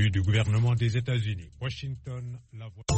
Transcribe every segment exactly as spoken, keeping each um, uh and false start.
du, du gouvernement des États-Unis. Washington, la voix.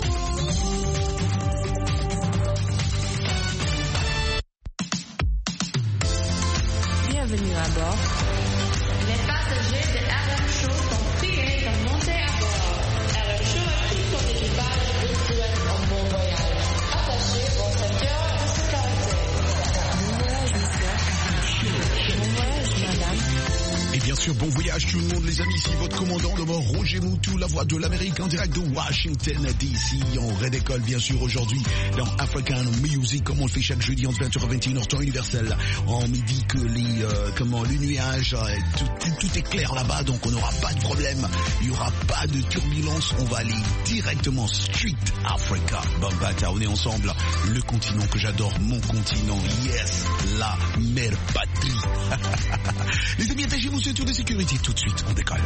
Bienvenue à bord. Les passagers de R M Show sont priés de monter à bord. R M Show et tout son équipage vous souhaitent un bon voyage. Attachez vos ceintures de sécurité. Bon voyage, monsieur. Bon voyage, madame. Et bien sûr, bon voyage tout le monde les amis, ici votre commandant de bord Roger Moutou, la voix de l'Amérique en direct de Washington D C, en rédécolle bien sûr aujourd'hui dans African Music, comme on le fait chaque jeudi entre vingt heures et vingt et une heures temps universel. On me dit que les, euh, comment, les nuages, euh, tout, tout, tout est clair là-bas, donc on n'aura pas de problème, il n'y aura pas de turbulence, on va aller directement Street Africa. Bambata, on est ensemble, le continent que j'adore, mon continent, yes, la mère patrie. Les amis, attachez-vous sur tour de sécurité tout de suite, on décolle.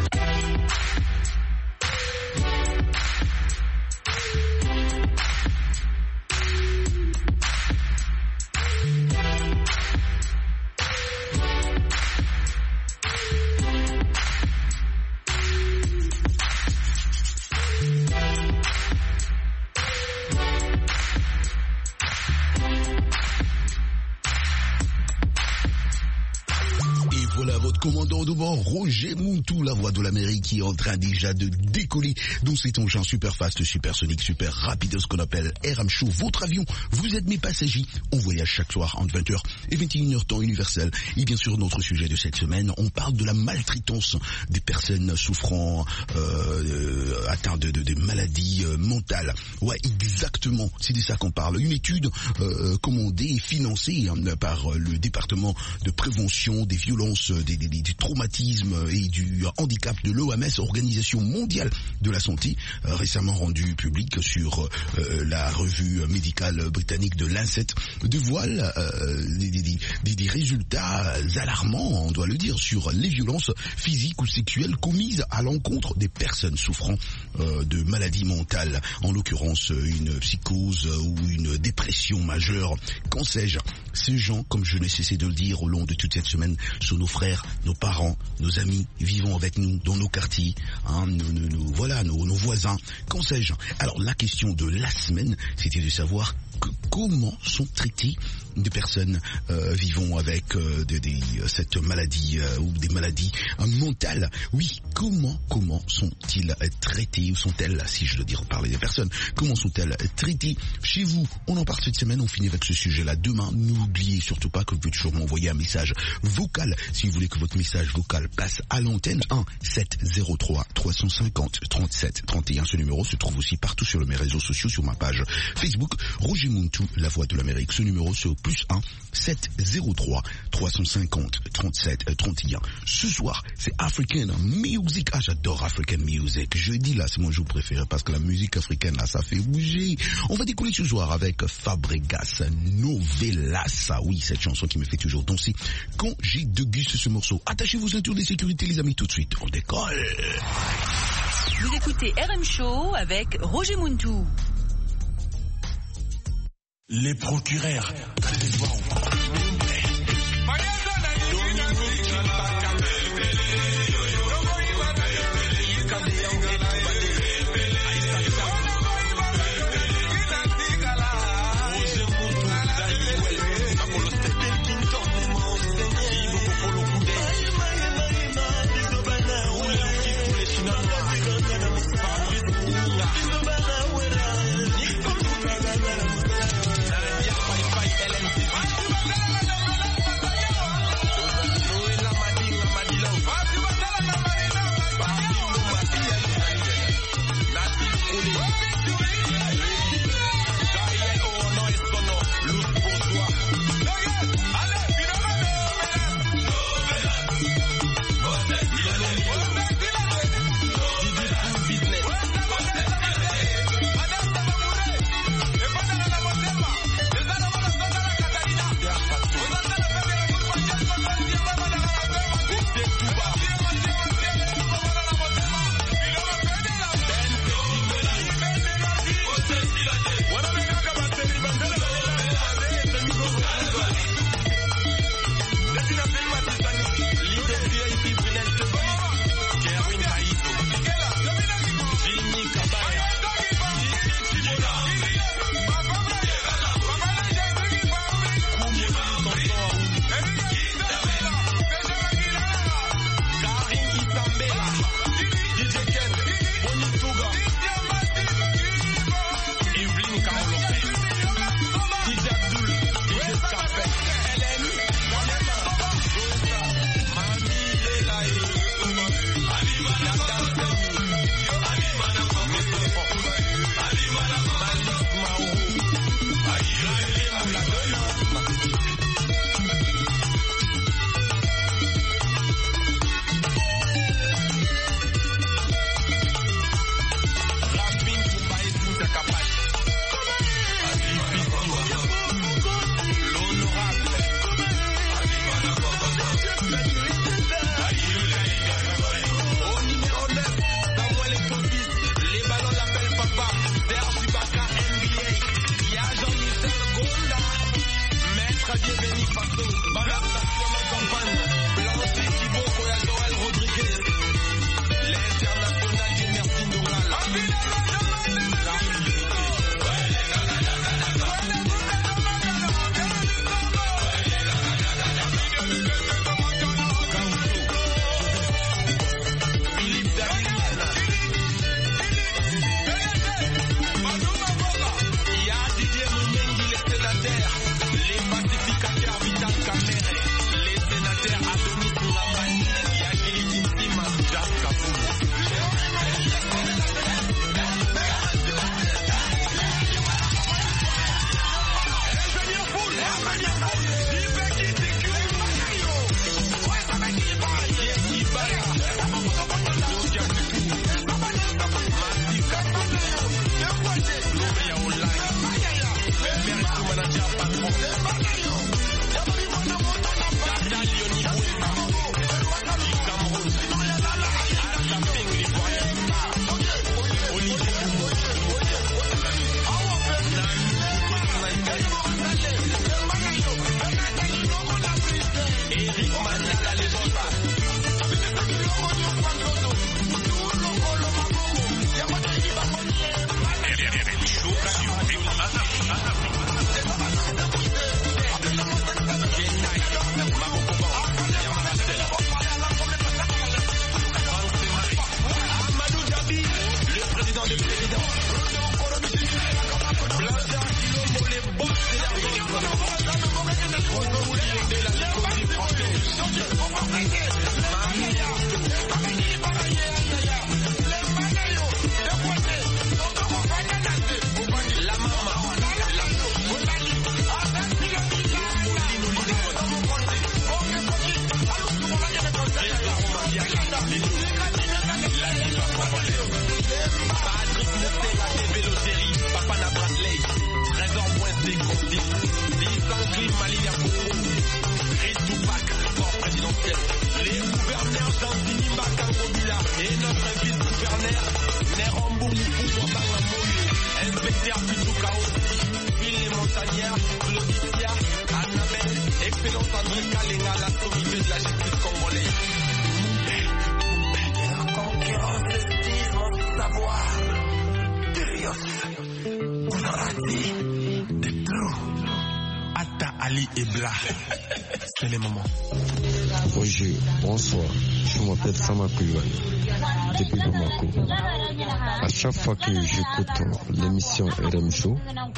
Commandant de bord, Roger Moutou, la voix de l'Amérique qui est en train déjà de décoller dans cet engin super fast, super sonique, super rapide, ce qu'on appelle R M Show. Votre avion, vous êtes mes passagers. On voyage chaque soir entre vingt heures et vingt et une heures temps universel. Et bien sûr, notre sujet de cette semaine, on parle de la maltraitance des personnes souffrant, euh, atteintes de, de, de maladies euh, mentales. Ouais, exactement, c'est de ça qu'on parle. Une étude euh, commandée et financée hein, par le département de prévention des violences, des, des du traumatisme et du handicap de l'O M S, Organisation mondiale de la santé, euh, récemment rendu public sur euh, la revue médicale britannique de Lancet, dévoile euh, des, des, des, des résultats alarmants, on doit le dire, sur les violences physiques ou sexuelles commises à l'encontre des personnes souffrant euh, de maladies mentales, en l'occurrence une psychose ou une dépression majeure. Qu'en sais-je? Ces gens, comme je n'ai cessé de le dire au long de toute cette semaine, sont nos frères, nos parents, nos amis, vivant avec nous dans nos quartiers, hein, nos, nos, nos, voilà, nos, nos voisins, qu'en sais-je. Alors la question de la semaine, c'était de savoir que, comment sont traitées des personnes euh, vivant avec euh, de, de, cette maladie euh, ou des maladies euh, mentales. Oui, comment comment sont-ils traités ou sont-elles, si je dois dire parler des personnes, comment sont-elles traitées chez vous? On en parle cette semaine, on finit avec ce sujet-là demain. N'oubliez surtout pas que vous pouvez toujours m'envoyer un message vocal si vous voulez que votre message vocal passe à l'antenne. Un sept zéro trois trois cent cinquante trente-sept trente et un. Ce numéro se trouve aussi partout sur mes réseaux sociaux, sur ma page Facebook Roger Moutou, la voix de l'Amérique. Ce numéro c'est au plus un sept zéro trois trois cent cinquante trente-sept trente et un. Ce soir c'est African Music. Ah, j'adore African Music. Jeudi là c'est mon jour préféré parce que la musique africaine là ça fait bouger. On va décoller ce soir avec Fabregas Novelas. Ah oui, cette chanson qui me fait toujours danser quand j'ai déguste ce morceau. Attachez vos ceintures de sécurité les amis, tout de suite on décolle. Vous écoutez R M Show avec Roger Moutou. Les procureurs, allez voir ou pas. C'est les moments. Bonjour, bonsoir. Je m'appelle Sama Koulibaly, depuis Bamako. À chaque fois que j'écoute l'émission R M Show,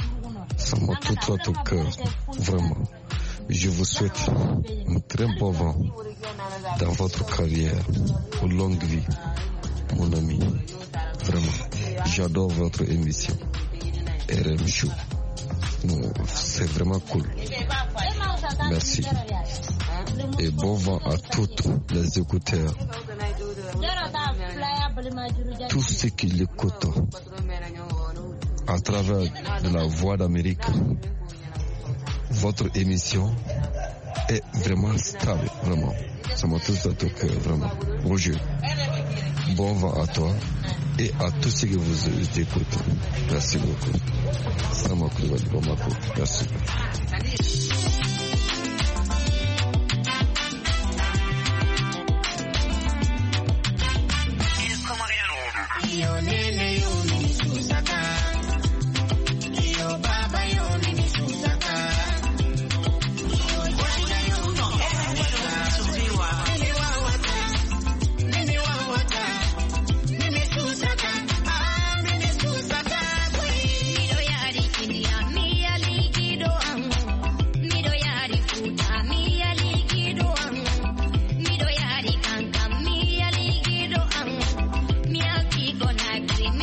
ça m'a tout droit au cœur, vraiment. Je vous souhaite un très bon vent dans votre carrière, une longue vie, mon ami. Vraiment, j'adore votre émission R M Show. Non, c'est vraiment cool. Merci. Et bon vent à tous les écouteurs. Tous ceux qui l'écoutent à travers de la Voix d'Amérique. Votre émission est vraiment stable, vraiment. Ça m'a tout à ton cœur, vraiment. Bonjour. Bon vent à toi et à tous ceux qui vous écoutent. Merci beaucoup. Ça m'a plu, Bamako. Merci. Con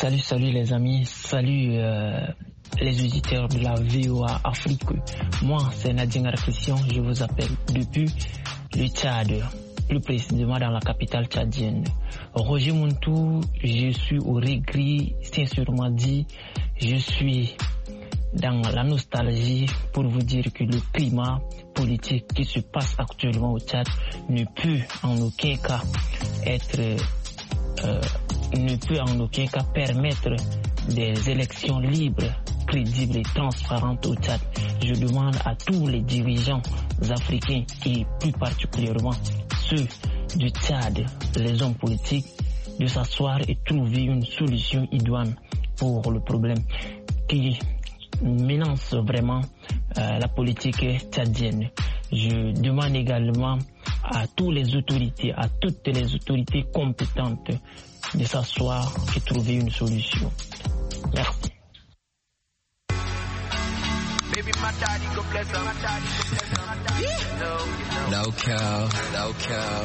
Salut, salut les amis, salut euh, les auditeurs de la V O A Afrique. Moi, c'est Nadine Arkissian, je vous appelle depuis le Tchad, plus précisément dans la capitale tchadienne. Roger Muntou, je suis au regret, sincèrement dit, je suis dans la nostalgie pour vous dire que le climat politique qui se passe actuellement au Tchad ne peut en aucun cas être... Euh, ne peut en aucun cas permettre des élections libres, crédibles et transparentes au Tchad. Je demande à tous les dirigeants africains et plus particulièrement ceux du Tchad, les hommes politiques, de s'asseoir et trouver une solution idoine pour le problème qui menace vraiment euh, la politique tchadienne. Je demande également à toutes les autorités, à toutes les autorités compétentes de s'asseoir et trouver une solution. Merci. No cow, no cow.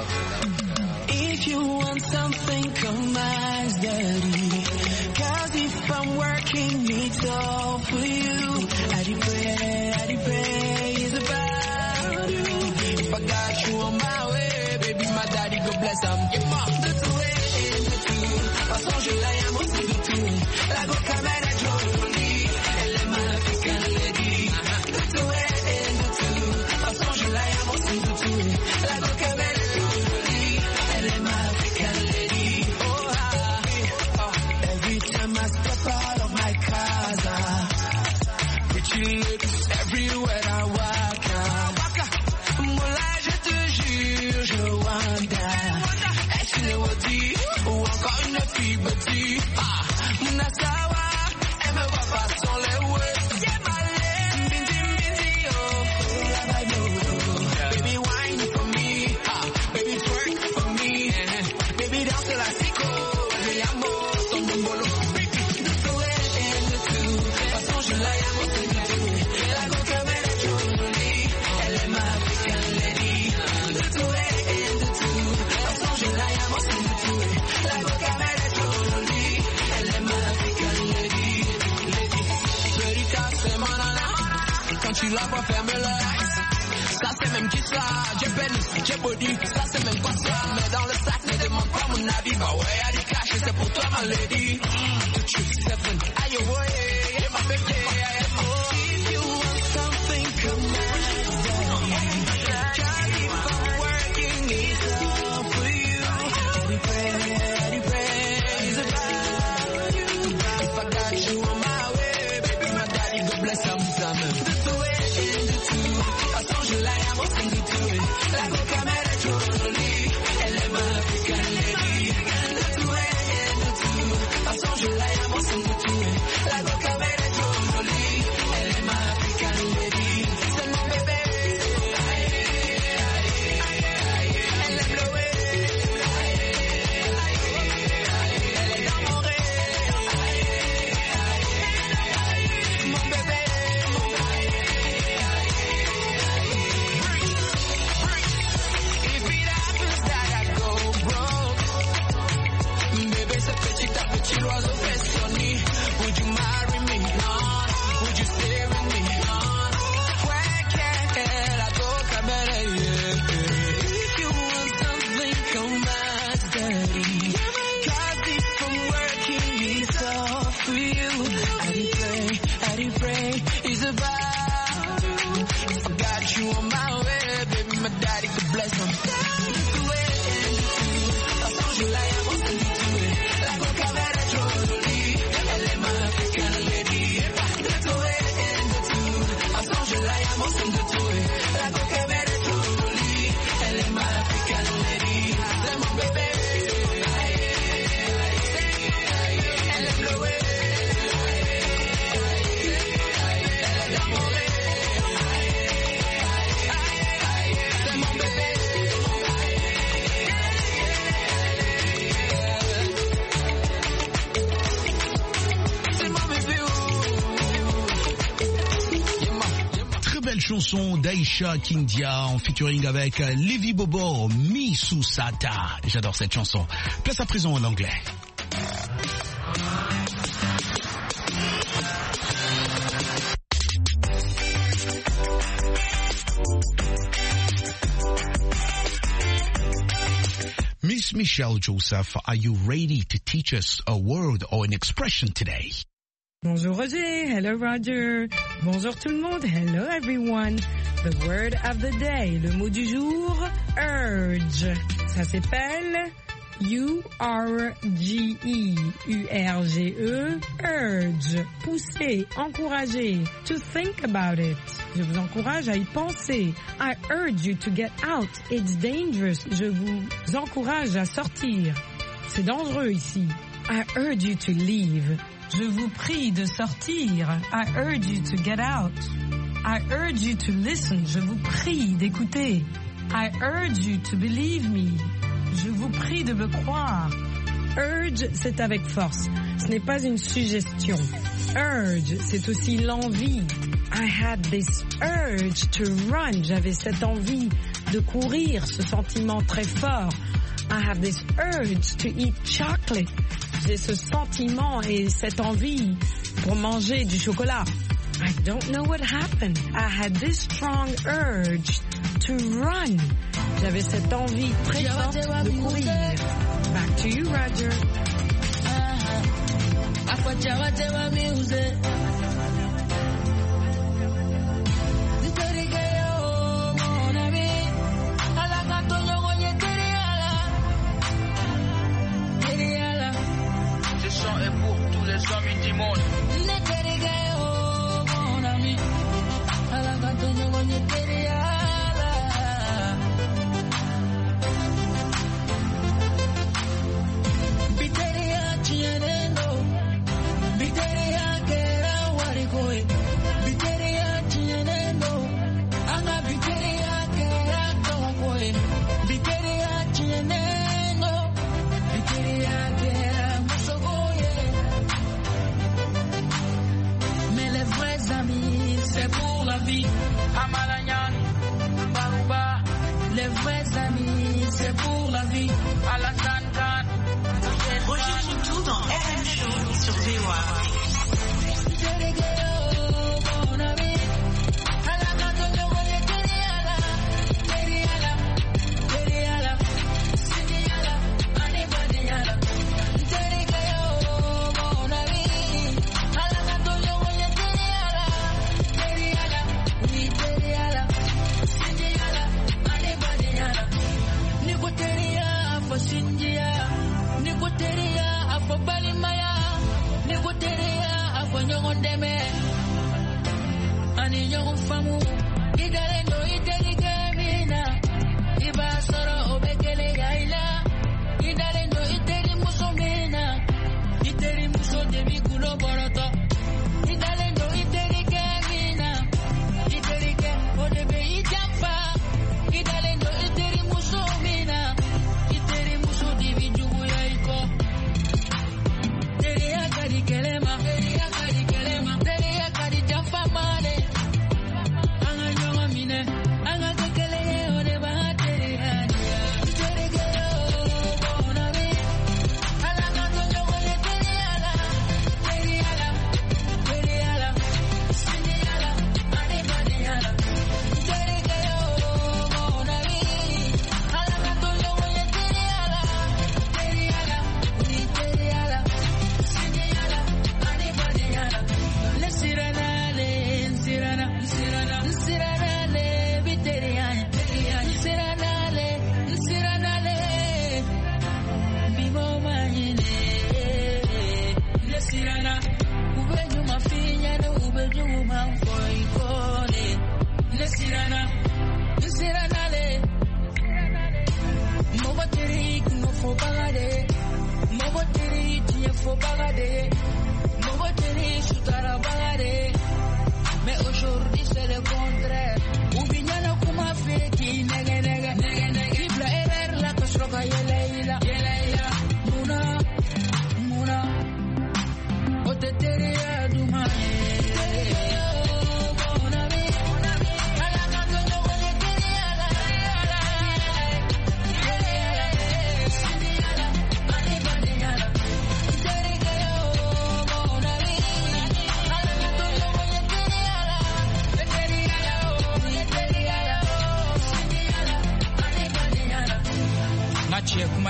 If you want something, come ask daddy. Cause if I'm working, it's all for you. I pray, I pray, it's about you. If I got you on my way, baby, my daddy go bless him. Give up the two way, the two. Façon, je l'aime aussi de tout. La go camera jolie, elle est ma African lady. The two way, the two. Façon, je l'aime aussi de tout. La go camera jolie, elle est ma African lady. Oh, ah, oh. Every time I step out of my casa, pretty lips everywhere I walk out. Moula, je te jure, je wonder. Est-ce une wadi ou encore une fille bâtie? Ah, Munasawa, elle me voit pas sans les words. Yeah, my bindi, bindi, oh. La vibe, baby, wine for me. Ah, baby, twerk for me. Baby, dance la psycho. Je llamo son numbolo. De tout et de tout. De façon, je la llamo de tout. La go camera jolie. Elle est ma African lady. De tout et de tout. De façon, je la llamo de tout. La go camera jolie. Elle est ma African lady. Lady. Verita, c'est mon nana. Quand tu la vois, ferme l'œil. Ça c'est même qui ça, j'ai peine, j'ai body, ça c'est même pas ça. Mais dans le sac, ne demande pas mon avis. Bah ouais, y'a du cash et c'est pour toi ma lady. The truth seven, aïe ouais, yeah, my baby, oh. If you want something, come on. Cause if I'm working, it's all for you. Eddie pray, Eddie pray, it's about you. If I got you on my way, baby, my daddy go bless him, son. The way, the two. Façon, je la llamo sin du tout. La go camera jolie, elle est ma African lady. The two and the two. Façon, je la llamo sin du tout. La go camera jolie, elle est ma African lady. C'est mon bébé. Elle aime le way. Elle est dans mon rêve. Mon bébé. If it happens that I go broke, bébé, c'est petit à petit l'oiseau fait son nid. Would you marry me? Non. Would you stay with me? Non. Ouais, qu'elle a beau camera, yeah. If you want something, come ask daddy. Cause if I'm working, it's all for you. I did pray, I did pray, it's about you. If I got you on my way, baby, my daddy could bless him. The way and the two. Façon, je la llamo sin du tout. La go camera jolie, elle est ma African lady. The way and the two. Façon, je la llamo sin du tout. La go camera jolie, elle est ma African lady. C'est mon bébé. Elle aime le way. Elle est dans mon rêve. C'est mon bébé. C'est mon bébé. Très belle chanson d'Aïcha Kindia en featuring avec Levi Bobo, Misusata. J'adore cette chanson. Place à présent en anglais. Miss Michelle Joseph, are you ready to teach us a word or an expression today? Bonjour Roger, hello Roger, bonjour tout le monde, hello everyone. The word of the day, le mot du jour, urge. Ça s'appelle U R G E, U R G E, urge, pousser, encourager, to think about it. Je vous encourage à y penser. I urge you to get out, it's dangerous. Je vous encourage à sortir. C'est dangereux ici. I urge you to leave. Je vous prie de sortir. I urge you to get out. I urge you to listen. Je vous prie d'écouter. I urge you to believe me. Je vous prie de me croire. Urge, c'est avec force. Ce n'est pas une suggestion. Urge, c'est aussi l'envie. I had this urge to run. J'avais cette envie de courir, ce sentiment très fort. I have this urge to eat chocolate. J'ai ce sentiment et cette envie pour manger du chocolat. I don't know what happened. I had this strong urge to run. J'avais cette envie très forte de courir. Back to you, Roger. Ce chant est pour tous les hommes du monde. Les vrais amis, c'est pour la vie. Alassane Khan. Roger Moutou dans R M Show sur V O A.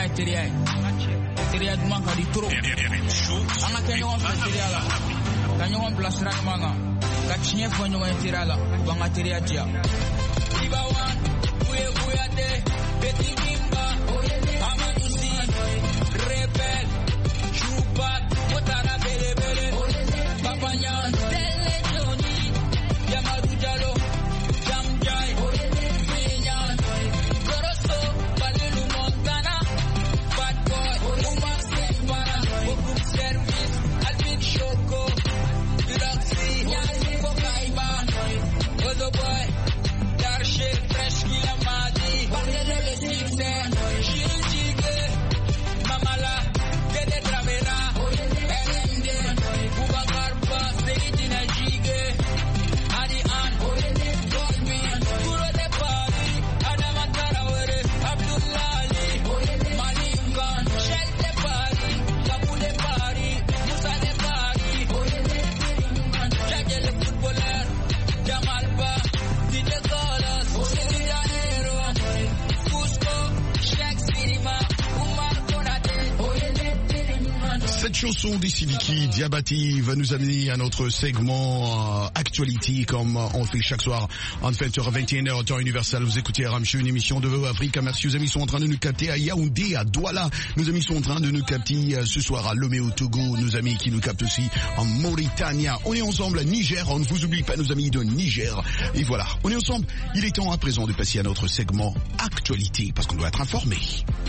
e teria e. Teria du manca di turo. Anga kenyo on teria la. Kanyo on plasra manga. Kachinye fonyo on teria la. Banga teria dia. Iba wan, uye uye de. Beti nimba. Amanusi. Rebel. Chupa. Motara bele bele. Papanyan. Tele Johnny. Yamaru Jalo. Jamjai. Minyan. Goroso. Balilu Montana. Bad boy. Umar Sempana. Bokum Service. Alvin Shoko. Luxi. Nyasi Kokaiba. Ozo boy. Darshe. Fresh Kilamadi. Bandele Sixen. Shiljige. Mamala. Dede Travera. R M D. Bubakar Bass. Seydina Jige. Adi An. Goldman. Kuro de Pari. Adama Tarawere. Abdullali. Malim Khan. Shell de Pari. Kabu de Pari. Musa de Pari. Jaja le footballer. Jamal Ba. D J Colas. Sidi Janeiro. Cusco. Sheikh Sirima. Umar Konate. Cette chanson des Sidiki Diabati va nous amener à notre segment euh, Actuality, comme on fait chaque soir en vingt heures vingt et une heures temps universel. Vous écoutez R M C, une émission de V O Afrique. Merci aux amis qui sont en train de nous capter à Yaoundé, à Douala. Nos amis sont en train de nous capter euh, ce soir à Lomé au Togo. Nos amis qui nous captent aussi en Mauritanie. On est ensemble à Niger. On ne vous oublie pas, nos amis de Niger. Et voilà, on est ensemble. Il est temps à présent de passer à notre segment Actualité, parce qu'on doit être informé.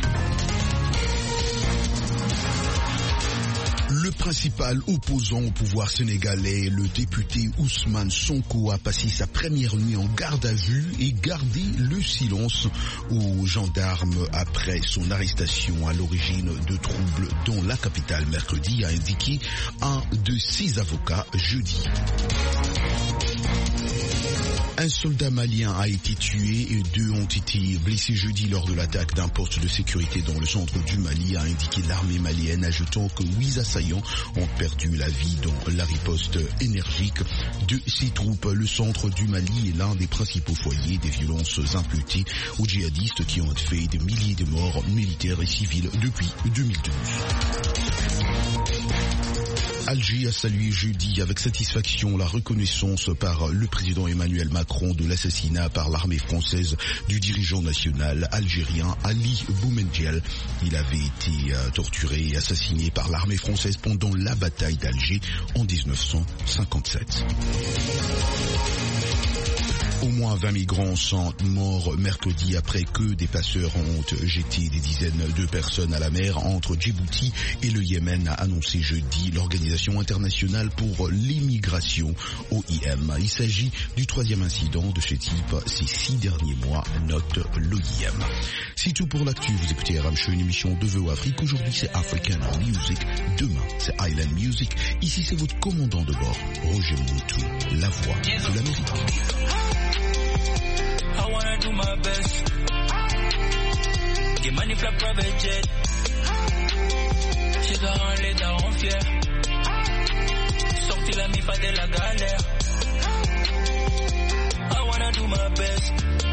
Le principal opposant au pouvoir sénégalais, le député Ousmane Sonko, a passé sa première nuit en garde à vue et gardé le silence aux gendarmes après son arrestation à l'origine de troubles dans la capitale mercredi, a indiqué un de ses avocats jeudi. Un soldat malien a été tué et deux ont été blessés jeudi lors de l'attaque d'un poste de sécurité dans le centre du Mali, a indiqué l'armée malienne, ajoutant que huit assaillants ont perdu la vie dans la riposte énergique de ces troupes. Le centre du Mali est l'un des principaux foyers des violences imputées aux djihadistes qui ont fait des milliers de morts militaires et civils depuis deux mille douze. Alger a salué jeudi avec satisfaction la reconnaissance par le président Emmanuel Macron de l'assassinat par l'armée française du dirigeant national algérien Ali Boumendjel. Il avait été euh, torturé et assassiné par l'armée française pendant la bataille d'Alger en dix-neuf cent cinquante-sept. Au moins vingt migrants sont morts mercredi après que des passeurs ont jeté des dizaines de personnes à la mer entre Djibouti et le Yémen, a annoncé jeudi l'Organisation internationale pour l'immigration, O I M. Il s'agit du troisième incident de ce type ces six derniers mois, note l'O I M. C'est tout pour l'actu. Vous écoutez R M C, une émission de V O Afrique. Aujourd'hui, c'est African Music. Demain, c'est Island Music. Ici, c'est votre commandant de bord, Roger Moutou, la voix de l'Amérique. I wanna do my best. Get money for private jet. J'ai dans les darons fiers. Sorti la mi pas de la galère. I wanna do my best.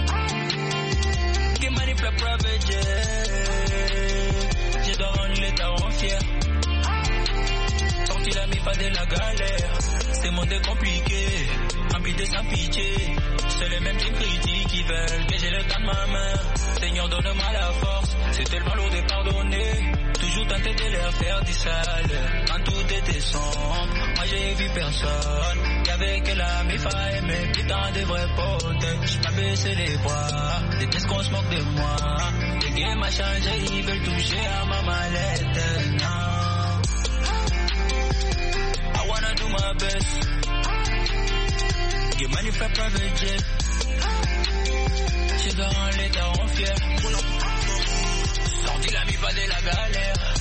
Get money for private jet. J'ai dans les darons fiers. Sorti la mi pas de la galère. C'est monde compliqué. Rempli de sans pitié. C'est les mêmes qui critiquent, qui veulent que j'ai le temps de ma main. Seigneur, donne-moi la force, c'est tellement lourd de pardonner. Toujours tenté de leur faire du sale, quand tout était sombre. Moi j'ai vu personne, qu'avec la mifa et mes putains de vrais potes. J'suis pas baissé les bras, déteste qu'on se moque de moi. Le game a changé, ils veulent toucher à ma mallette. Non, I wanna do my best. Get money for private jet. J'ai dans les darons fiers. Sorti la mi pas de la galère.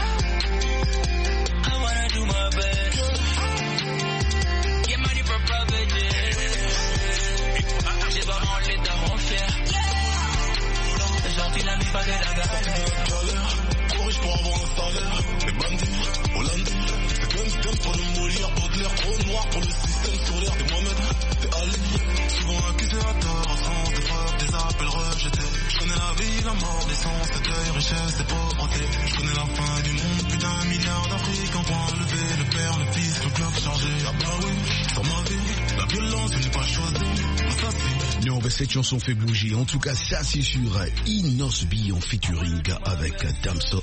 I wanna do my best. Get money for private jet. J'ai dans les darons fiers. Sorti la mi pas de la galère. Corrige pour avoir un salaire. Les bandits, hollandais. C'est comme système pour nous mourir. Baudelaire trop noir pour le système solaire. T'es Mohamed, t'es Ali. Souvent accusé à tort, en France, des preuves, des appels rejetés. Je connais la vie, la mort, l'essence, le deuil, richesse et pauvreté. Je connais la fin du monde, plus d'un milliard d'Afrique en point levé. Le père, le fils, le bloc chargé. Ah bah oui, sur ma vie, la violence, je n'ai pas choisi. Non, bah cette chanson fait bouger. En tout cas, ça c'est sur Inosby en featuring avec Damso.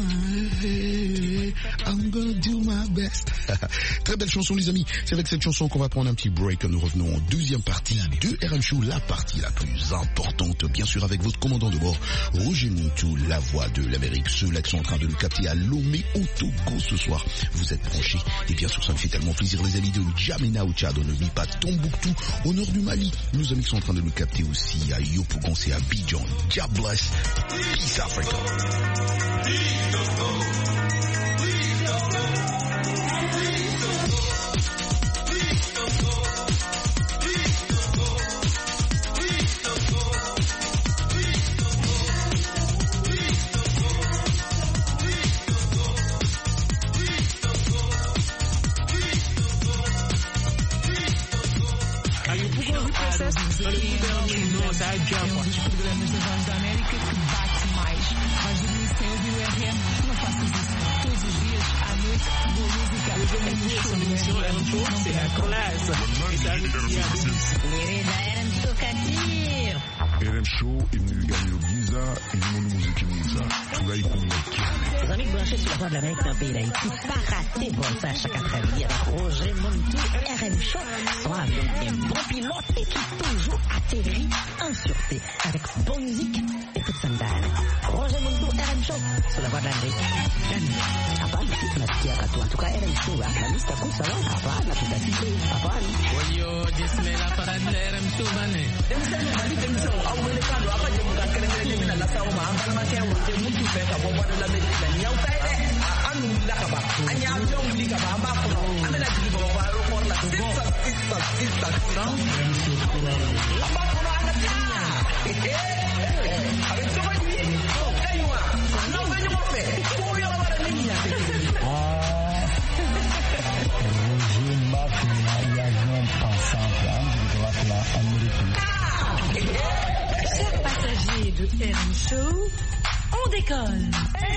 I'm gonna do my best. Très belle chanson, les amis. C'est avec cette chanson qu'on va prendre un petit break. Nous revenons en deuxième partie de R M Show, la partie la plus importante, bien sûr, avec votre commandant de bord, Roger Montou, la voix de l'Amérique. Ceux-là qui sont en train de nous capter à Lomé, au Togo ce soir. Vous êtes branchés. Et bien sûr, ça me fait tellement plaisir, les amis, de N'Djamena au Tchad. On ne vit pas Tombouctou, au nord du Mali. Nos amis qui sont en train de nous capter aussi à Yopougon, c'est à Abidjan. God bless. Peace Africa. Para o governo nossa Temos os programas da Voz da América que bate mais. Vais dormir sem ouvir o R M? Não faças isso. Todos os dias, à noite, boa música. É no é no show, c'est la classe. R M Show Katir. R M Show, il nous gagne au Giza, et nous nous musique Giza. Tout là, il connaît. Les amis branchés sur la Voix de l'Amérique d'un pays d'Haïti, pas raté pour ça chaque après-midi avec Roger Montou, R M Show, soit avec un bon pilote et qui toujours atterrit en sûreté avec bonne musique et toute sandale. Roger Montou, R M Show, sur la Voix de l'Amérique. Hapana, tunasikia katu. En tout cas, R M Show, la lista kusa, hapana, tutasikia, hapana. Oyo, jisme la parade de R M Show, bane. Demsema, mali demsema, au wele kando, hapa je muka keremele jemina la sawa maambala makia wote mutu feka bomba de l'Amérique. Nyau kaide, anu lakaba, anya jong likaba, amba kono, amena jili baba wa aeroport la, sista, sista, sista, sista. Amba kono anatia. Avec ce mani, kaiwa, non venyo mofe, pour yo wala nini ya teke. Roger Mafia, il y a un pensant là, je dois appeler américain. Chers passagers de R M Show, on décolle.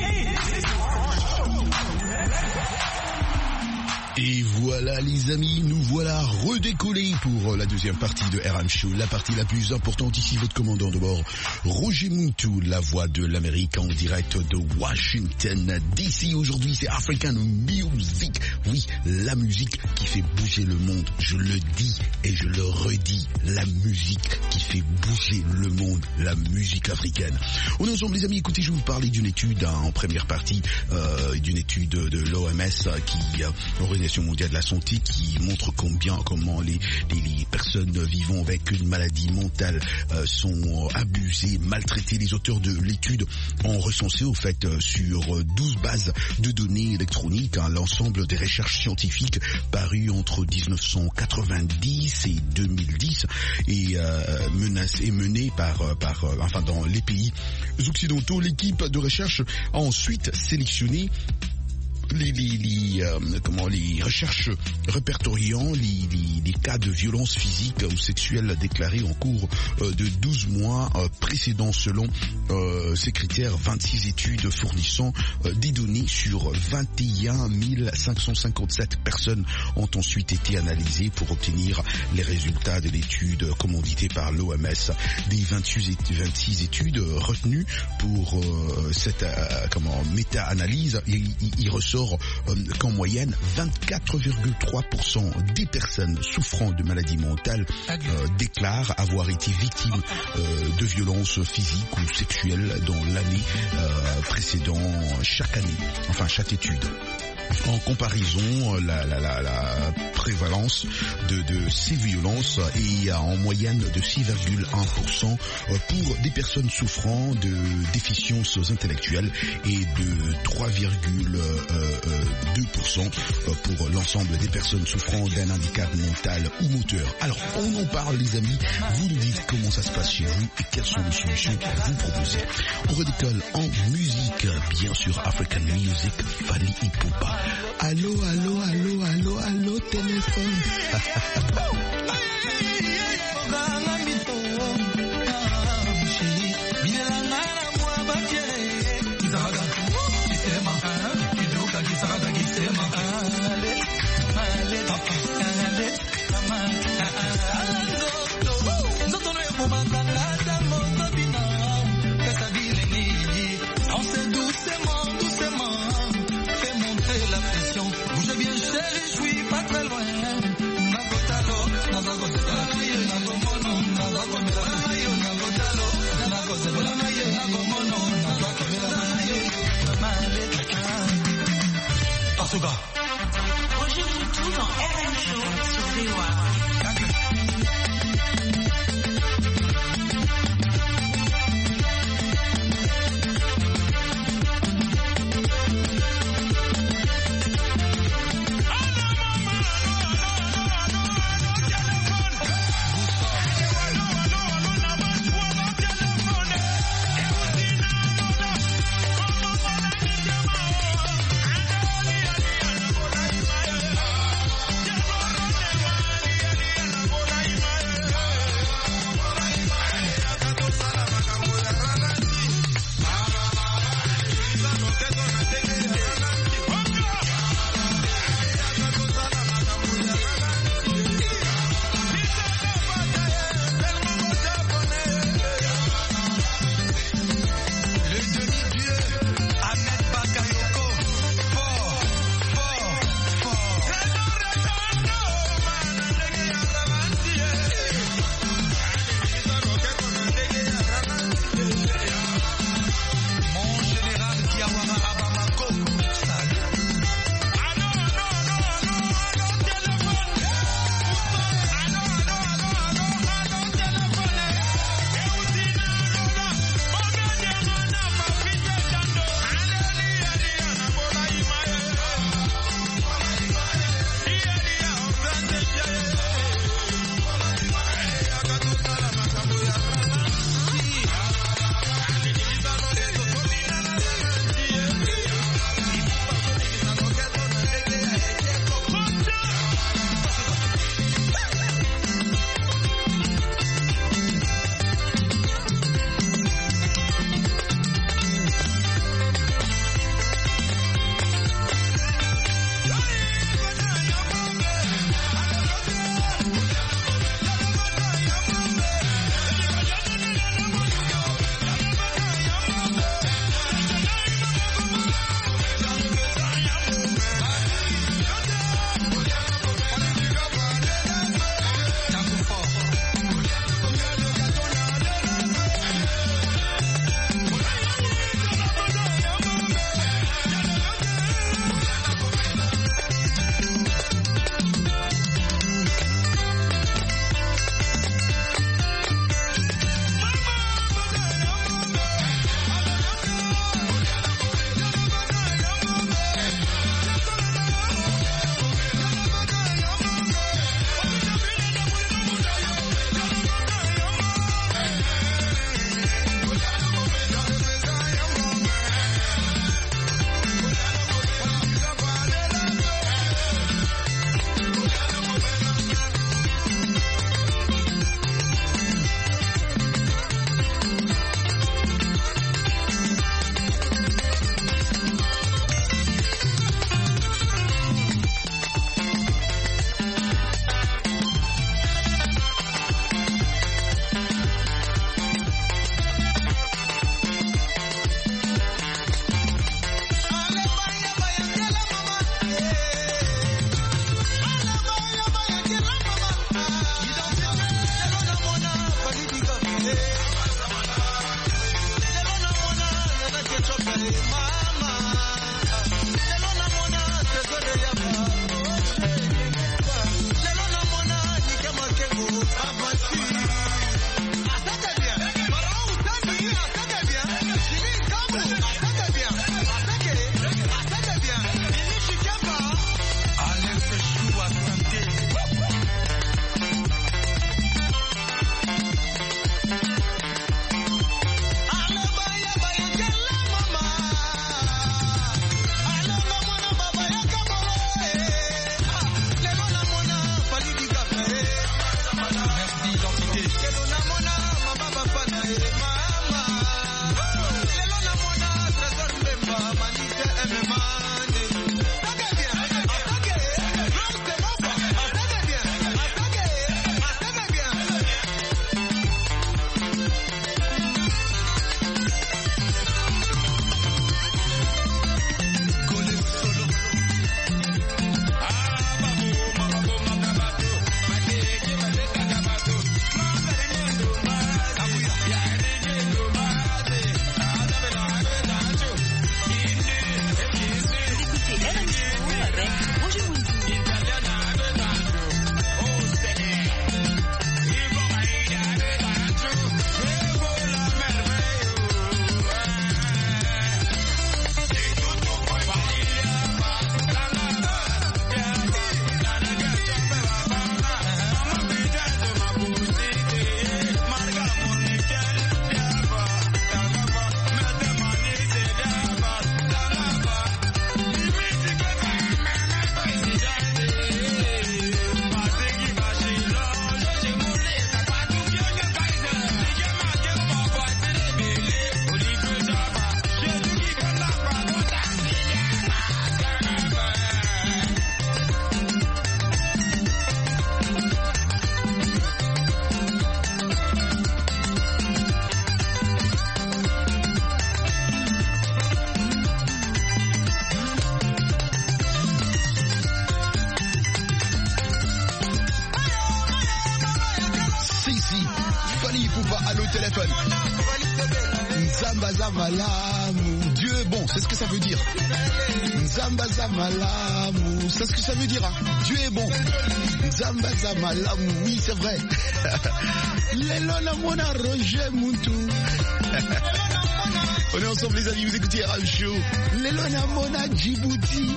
Et voilà les amis, nous voilà redécollés pour la deuxième partie de R M Show, la partie la plus importante. Ici votre commandant de bord, Roger Montou, la voix de l'Amérique en direct de Washington D C. Aujourd'hui c'est African Music, oui, la musique qui fait bouger le monde. Je le dis et je le redis, la musique qui fait bouger le monde, la musique africaine. On est ensemble les amis, écoutez, je vais vous parler d'une étude hein, en première partie, euh, d'une étude de l'O M S qui euh, l'Organisation mondiale de la santé qui montre combien, comment les, les, les personnes vivant avec une maladie mentale euh, sont abusées, maltraitées. Les auteurs de l'étude ont recensé au fait euh, sur douze bases de données électroniques hein, l'ensemble des recherches scientifiques parues entre dix-neuf cent quatre-vingt-dix et deux mille dix et euh, menacées, menées par, par euh, enfin dans les pays occidentaux. L'équipe de recherche a ensuite sélectionné Les, les, les, euh, comment, les recherches répertoriant les, les, les cas de violence physique ou sexuelle déclarés en cours euh, de douze mois euh, précédents selon euh, ces critères. vingt-six études fournissant euh, des données sur vingt et un mille cinq cent cinquante-sept personnes ont ensuite été analysées pour obtenir les résultats de l'étude commanditée par l'O M S. Des vingt-six études retenues pour euh, cette euh, comment, méta-analyse, il, il, il ressort Euh, qu'en moyenne vingt-quatre virgule trois pour cent des personnes souffrant de maladies mentales euh, déclarent avoir été victimes euh, de violences physiques ou sexuelles dans l'année euh, précédant chaque année, enfin chaque étude. En comparaison, la, la, la, la prévalence de, de ces violences est en moyenne de six virgule un pour cent pour des personnes souffrant de déficiences intellectuelles et de trois virgule deux pour cent pour l'ensemble des personnes souffrant d'un handicap mental ou moteur. Alors, on en parle les amis, vous nous dites comment ça se passe chez vous et quelles sont les solutions que vous proposez. On redécolle en musique, bien sûr, African Music, Fally Ipupa. Allô, allô, allô, allô, allô, téléphone. Bila R M Show sur V O A. Yeah. Allô, téléphone. Nzamba Zamalamu. Dieu est bon, c'est ce que ça veut dire. Nzamba Zamalamu. C'est ce que ça veut dire. Hein. Dieu est bon. Nzamba Zamalamu. Oui, c'est vrai. Lelo Namona Roger Muntu. On est ensemble, les amis. Vous écoutez R M Show. Lelo Namona Djibouti.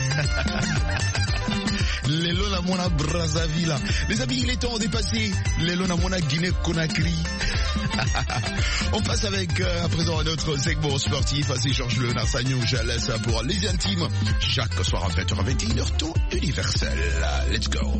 Lelo Namona Brazzaville. Les amis, il est temps de passer. Lelo Namona Guinée-Conakry. On passe avec euh, à présent un autre segment sportif. C'est Georges Le Narsagnon. Je laisse pour les intimes. Chaque soir à vingt heures à vingt et une heures, temps universel. Let's go.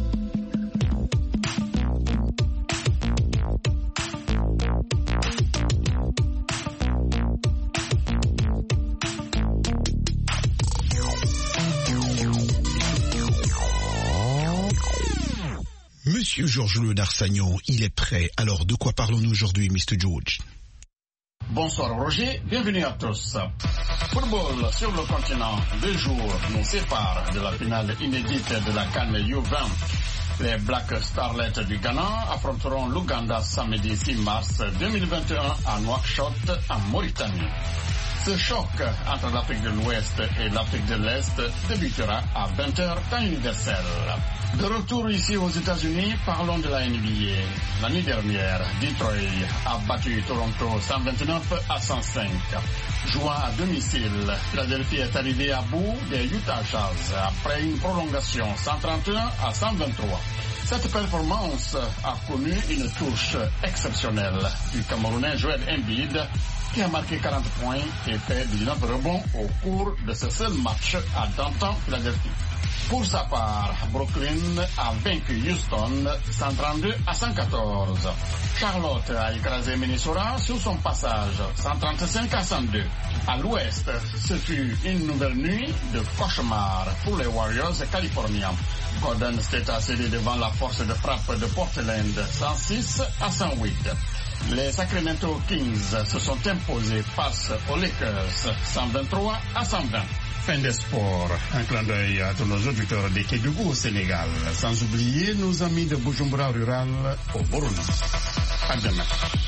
Monsieur Georges Le Narsagnon, il est prêt. Alors, de quoi parlons-nous aujourd'hui, mister George? Bonsoir Roger, bienvenue à tous. Football sur le continent, deux jours nous séparent de la finale inédite de la CAN U vingt. Les Black Starlets du Ghana affronteront l'Ouganda samedi six mars deux mille vingt et un à Nouakchott, en Mauritanie. Ce choc entre l'Afrique de l'Ouest et l'Afrique de l'Est débutera à vingt heures temps universel. De retour ici aux États-Unis, parlons de la N B A. L'année dernière, Detroit a battu Toronto cent vingt-neuf à cent cinq. Jouant à domicile, Philadelphie est arrivé à bout des Utah Jazz après une prolongation cent trente et un à cent vingt-trois. Cette performance a connu une touche exceptionnelle du Camerounais Joel Embiid, qui a marqué quarante points et fait dix-neuf rebonds au cours de ce seul match à Downtown Philadelphie. Pour sa part, Brooklyn a vaincu Houston cent trente-deux à cent quatorze. Charlotte a écrasé Minnesota sur son passage cent trente-cinq à cent deux. À l'ouest, ce fut une nouvelle nuit de cauchemar pour les Warriors californiens. Golden State a cédé devant la force de frappe de Portland cent six à cent huit. Les Sacramento Kings se sont imposés face aux Lakers cent vingt-trois à cent vingt. Fin des sports. Un clin d'œil à tous nos auditeurs de Kédougou au Sénégal, sans oublier nos amis de Bujumbura rural au Burundi. À demain.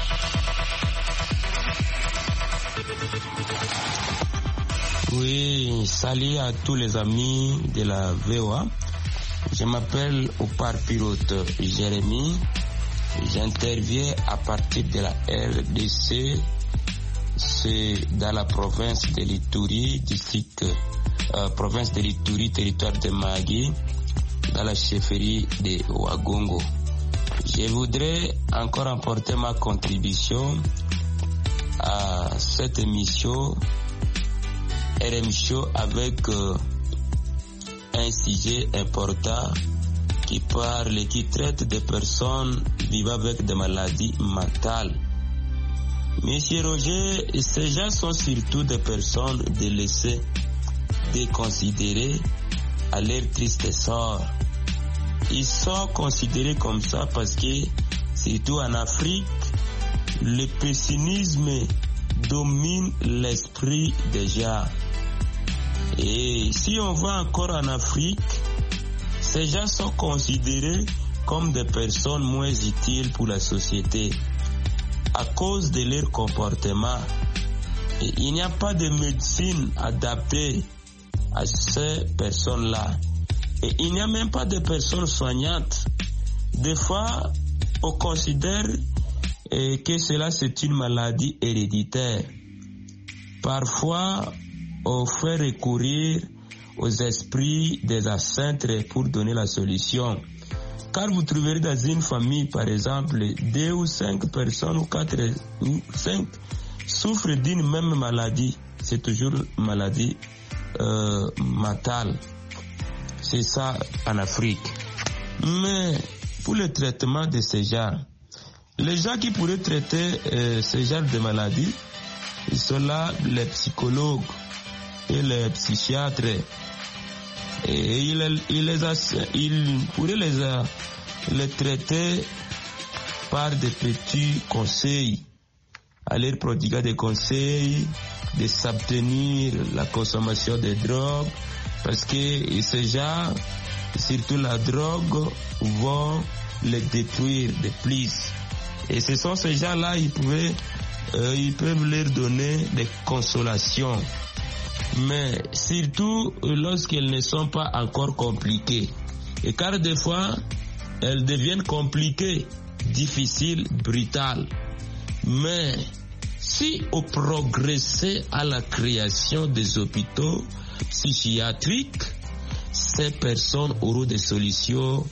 Oui, salut à tous les amis de la V O A. Je m'appelle Opar Pilote Jérémy. J'interviens à partir de la R D C. C'est dans la province de l'Ituri, district, euh, province de l'Ituri, territoire de Magui, dans la chefferie de Ouagongo. Je voudrais encore apporter ma contribution à cette émission R M Show avec euh, un sujet important qui parle, qui traite des personnes vivant avec des maladies mentales. Monsieur Roger, ces gens sont surtout des personnes délaissées, déconsidérées à leur triste sort. Ils sont considérés comme ça parce que, surtout en Afrique, le pessimisme domine l'esprit des gens. Et si on va encore en Afrique, ces gens sont considérés comme des personnes moins utiles pour la société à cause de leur comportement. Et il n'y a pas de médecine adaptée à ces personnes-là. Et il n'y a même pas de personnes soignantes. Des fois, on considère eh, que cela c'est une maladie héréditaire. Parfois, on fait recourir aux esprits des ancêtres pour donner la solution. Car vous trouverez dans une famille, par exemple, deux ou cinq personnes ou quatre ou cinq souffrent d'une même maladie. C'est toujours une maladie euh, mentale. C'est ça en Afrique. Mais pour le traitement de ces gens, les gens qui pourraient traiter euh, ce genre de maladie, ils sont là les psychologues et les psychiatres. Et il, il, les a, il pourrait les, les traiter par des petits conseils, à leur prodiguer des conseils, de s'abstenir de la consommation de drogue, parce que ces gens, surtout la drogue, vont les détruire de plus. Et ce sont ces gens-là, ils, pouvaient, euh, ils peuvent leur donner des consolations. Mais surtout lorsqu'elles ne sont pas encore compliquées. Et car des fois, elles deviennent compliquées, difficiles, brutales. Mais si on progressait à la création des hôpitaux psychiatriques, ces personnes auront des solutions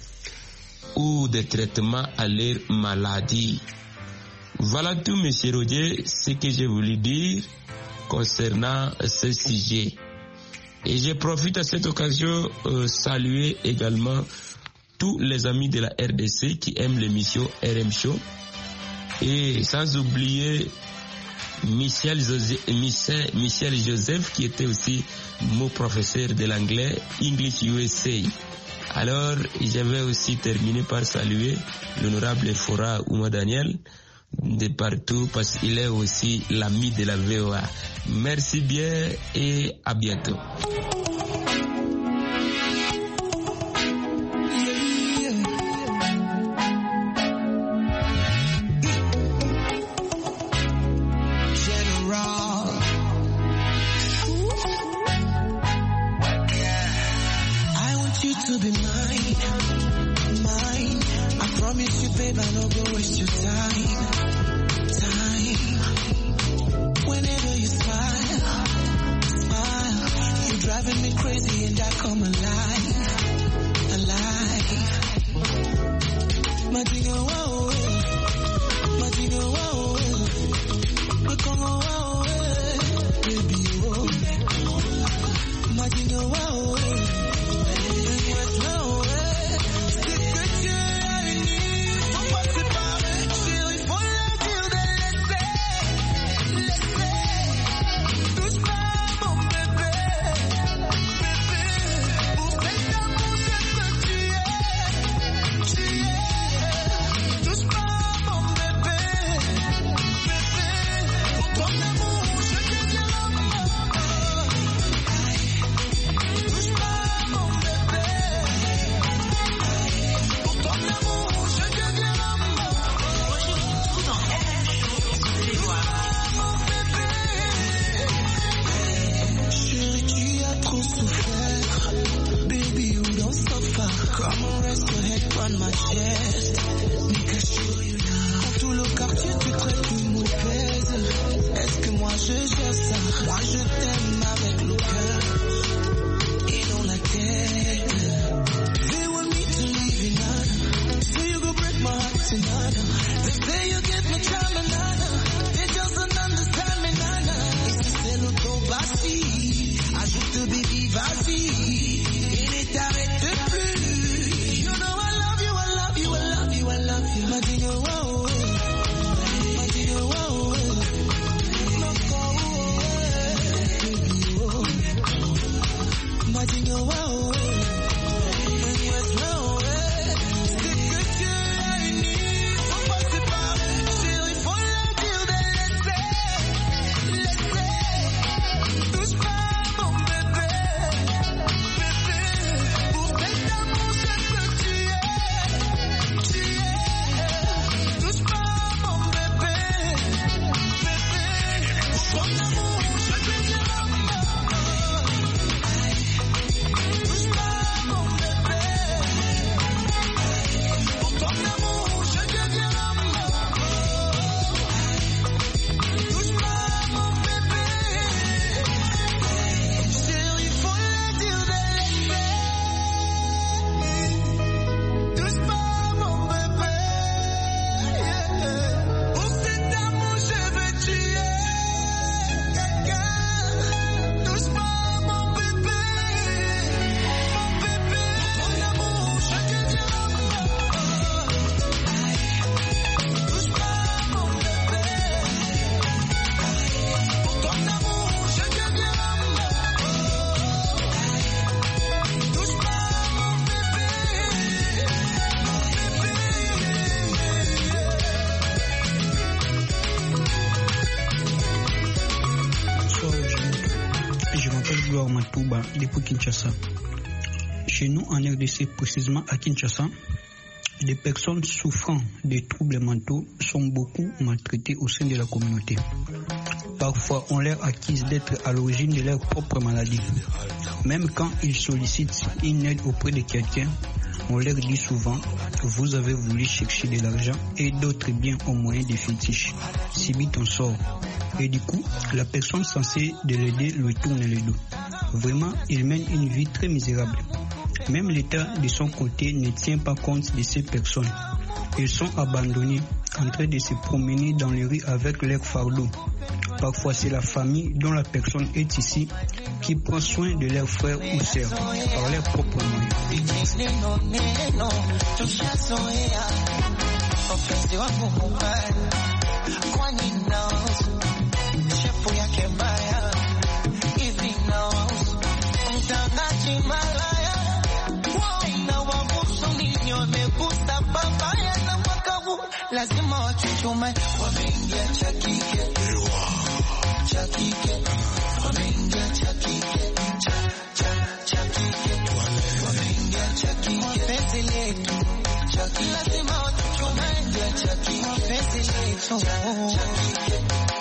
ou des traitements à leur maladie. Voilà tout, monsieur Roger, ce que j'ai voulu dire concernant ce sujet. Et je profite à cette occasion euh, saluer également tous les amis de la R D C qui aiment l'émission R M Show. Et sans oublier Michel Joseph, Michel, Michel Joseph qui était aussi mon professeur de l'anglais, English U S A. Alors, j'avais aussi terminé par saluer l'honorable Fora Ouma Daniel de partout parce qu'il est aussi l'ami de la V O A. Merci bien et à bientôt. Depuis Kinshasa. Chez nous, en R D C, précisément à Kinshasa, les personnes souffrant de troubles mentaux sont beaucoup maltraitées au sein de la communauté. Parfois, on leur accuse d'être à l'origine de leur propre maladie. Même quand ils sollicitent une aide auprès de quelqu'un, on leur dit souvent « vous avez voulu chercher de l'argent et d'autres biens au moyen des fétiches. Subis ton sort ». Et du coup, la personne censée de l'aider lui tourne le dos. Vraiment, il mène une vie très misérable. Même l'État, de son côté, ne tient pas compte de ces personnes. Ils sont abandonnés, en train de se promener dans les rues avec leurs fardeaux. Parfois, c'est la famille dont la personne est ici qui prend soin de leurs frères ou sœurs par leurs propres moyens. Lazima wachuchume, wameingia cha kike, cha kike, wameingia cha kike, cha cha cha kike, wameingia cha kike, penzi letu, cha kike, lazima wachuchume, cha kike, penzi letu, cha kike.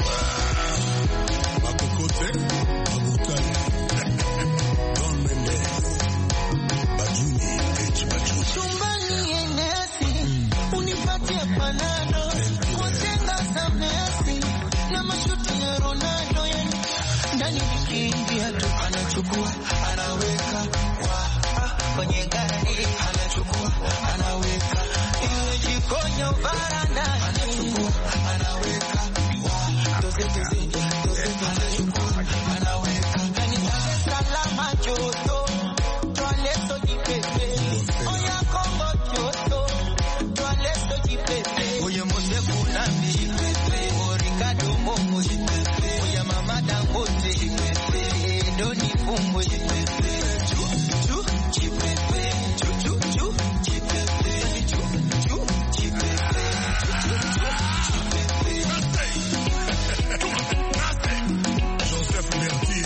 Makokote, Mabukani, Don Mendes, Bajuni, H. Bajuni. Chumbani enesi, unipatie panado, kutenga za Messi, na mashuti ya Ronaldo, yani ndani nikiingia tu anachukua, anaweka wa kwenye gari, anachukua, anaweka iwe jikonyo baranda, anachukua, anaweka wa doze doze doze, anachukua, anaweka ndani ya salama joto, toaleto jipepe, oya kombo joto, toaleto jipepe, oya mose kunambi jipepe, orikado momo jipepe, oya mama dangote jipepe, doni fungo jipepe, chu chu jipepe, chu chu chu jipepe, chu chu jipepe, chu chu Joseph Mertier,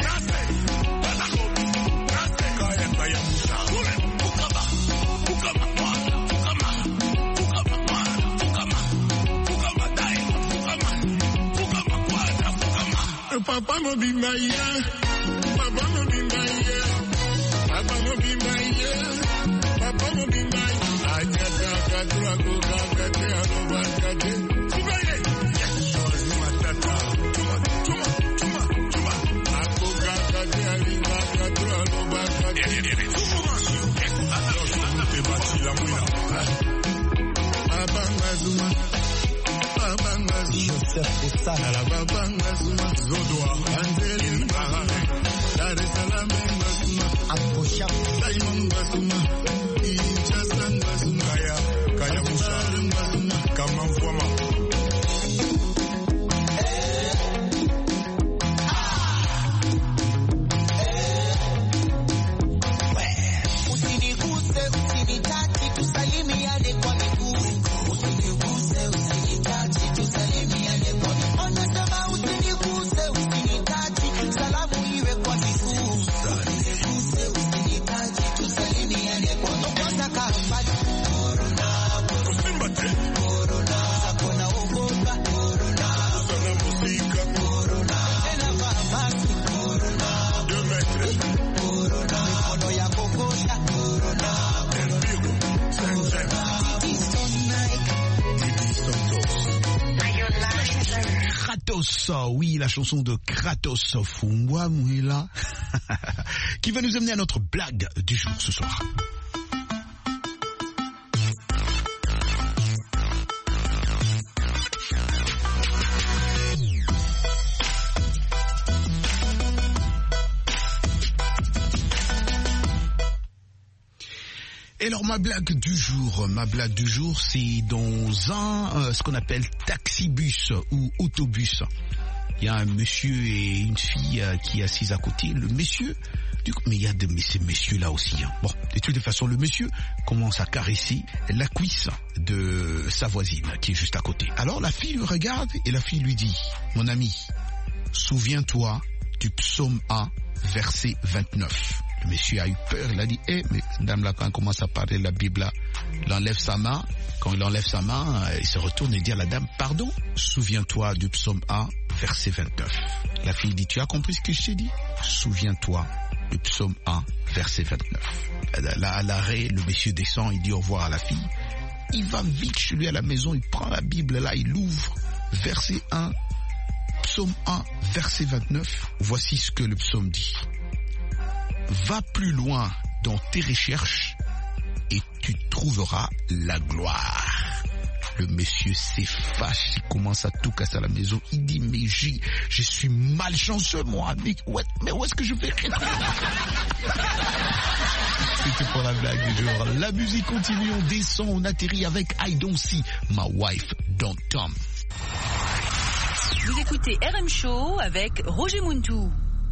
Kaya Kaya Moussa, Bukama, Bukama, Bukama, Bukama, Bukama, Bukama, Dai, Bukama, Bukama, Bukama, Bukama. Papa no be my yeah, Papa no be my yeah, Papa no be my yeah, Papa no be my. Ajata kadra ko kakate aloba kate. Kubaye, yes, Zuma tata, Zuma, Zuma, Zuma, Zuma. Ako kakate aliba kadra aloba kate. Zuma, yes, alors je vous fais bâtir la mouina. Abanga Zuma, Abanga Zuma. Joseph Essana, la Babanga Zuma, Zodoa, Angeli Mbahane, Dar es Salaam Mbazuma, Akosha, Simon Mbazuma, Ijaslan Mbazuma, Kaya, Kaya Musa Mbazuma, Kama Mfwama. usiniguse, usinitachi, tusalimiane kwa miguu. Usiniguse, usinitachi, tusalimiane kwa miguu. Anasema usiniguse, usinitachi, salamu iwe kwa miguu. Usiniguse, usinitachi, tusalimiane kwa miguu. Kwanza kambali, corona, corona, sakona ugoga, corona, Sana musika, corona, tena vaa maski, corona, deux mètres, corona, mikono ya kokosha, corona, Elviro, Saint-Jean, Titi Sonike, Didi Santos. Kratos, oui, la chanson de Kratos, Fumwa Mwela, qui va nous amener à notre blague du jour ce soir. Et alors ma blague du jour, ma blague du jour, c'est dans un, euh, ce qu'on appelle taxibus ou autobus. Il y a un monsieur et une fille euh, qui est assise à côté. Le monsieur, du coup, mais il y a de mais ces messieurs-là aussi. Hein. Bon, de toute façon, le monsieur commence à caresser la cuisse de sa voisine qui est juste à côté. Alors la fille le regarde et la fille lui dit, mon ami, souviens-toi du psaume un, verset vingt-neuf. Le monsieur a eu peur, il a dit, eh, mais dame là, quand elle commence à parler de la Bible là, il enlève sa main, quand il enlève sa main, il se retourne et dit à la dame, pardon, souviens-toi du psaume un, verset vingt-neuf. La fille dit, tu as compris ce que je t'ai dit? Souviens-toi du psaume un, verset vingt-neuf. Là, à l'arrêt, le monsieur descend, il dit au revoir à la fille. Il va vite chez lui à la maison, il prend la Bible là, il l'ouvre, verset un, psaume un, verset vingt-neuf. Voici ce que le psaume dit. Va plus loin dans tes recherches et tu trouveras la gloire. Le monsieur s'efface, il commence à tout casser à la maison. Il dit, mais j'ai, je suis malchanceux, moi. Mais, ouais, mais où est-ce que je vais? C'était pour la blague du jour. La musique continue, on descend, on atterrit avec I Don't See My Wife Don't Tom. Vous écoutez R M Show avec Roger Muntou.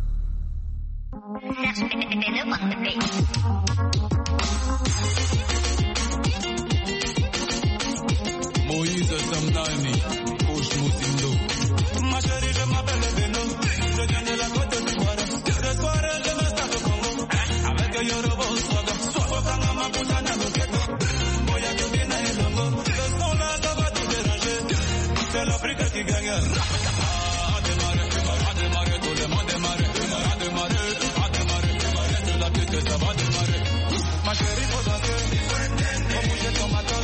Moïse Samnani, Couche Moutindo. Ma chérie, je m'appelle Beno. Je viens de la côte d'Ivoire. Le soir, je me stade au Congo. Avec un Yoruba au Swaga. Soit au ma Poutana au Keto. Moya de Bina et Longo. Le son là, ça va tout déranger. C'est l'Afrique qui gagne. A démarrer, a démarrer, tout le monde démarrer. A démarrer, a démarrer, tout la piste, ça va démarrer. Ma chérie, faut danser. Faut bouger ton matos.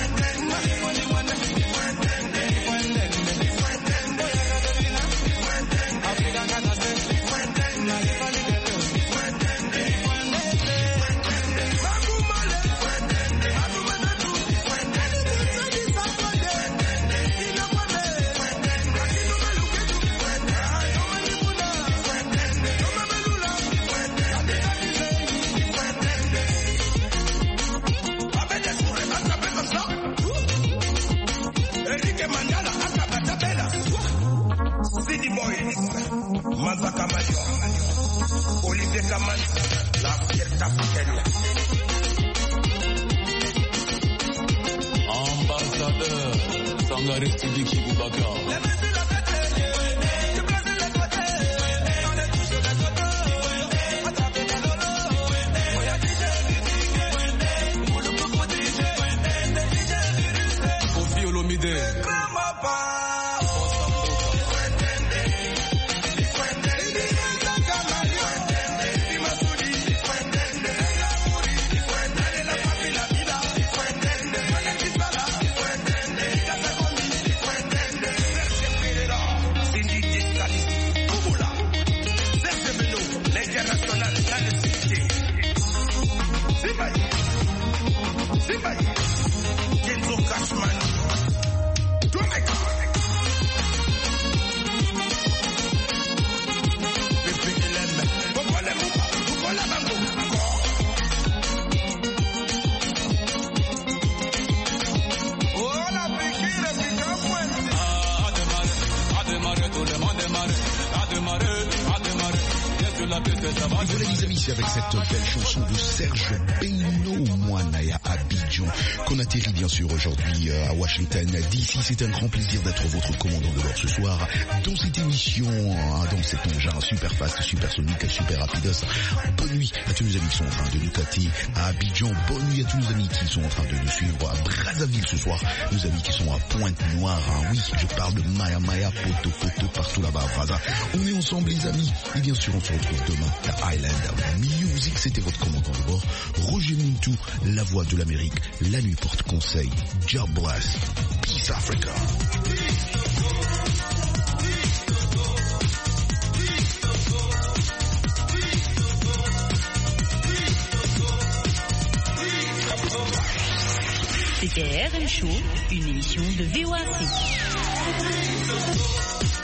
Mazaka Mayo, Olivier Kaman, la fierté africaine. Ambassadeur, Sangare Sidiki Boubacar. Kofi Olomide. Et voilà les amis, c'est avec cette belle chanson de Serge Beno Moanaya à Abidjan qu'on atterrit bien sûr aujourd'hui à Washington D C. C'est un grand plaisir d'être votre commandant de bord ce soir dans cette émission, dans cet engin super fast, super sonique, super rapidos. Bonne nuit à tous nos amis qui sont en train de nous capter à Abidjan. Bonne nuit à tous nos amis qui sont en train de nous suivre à Brazzaville ce soir. Nos amis qui sont à Pointe-Noire. Hein. Oui, je parle de Maya Maya, Poto Poto, partout là-bas à Brazza. On est ensemble les amis. Et bien sûr, on se retrouve demain à Island Music. C'était votre commandant de bord, Roger Muntou, la voix de l'Amérique. La nuit porte conseil. God bless. Peace Africa. C'était R M Show, une émission de V O A Afrique.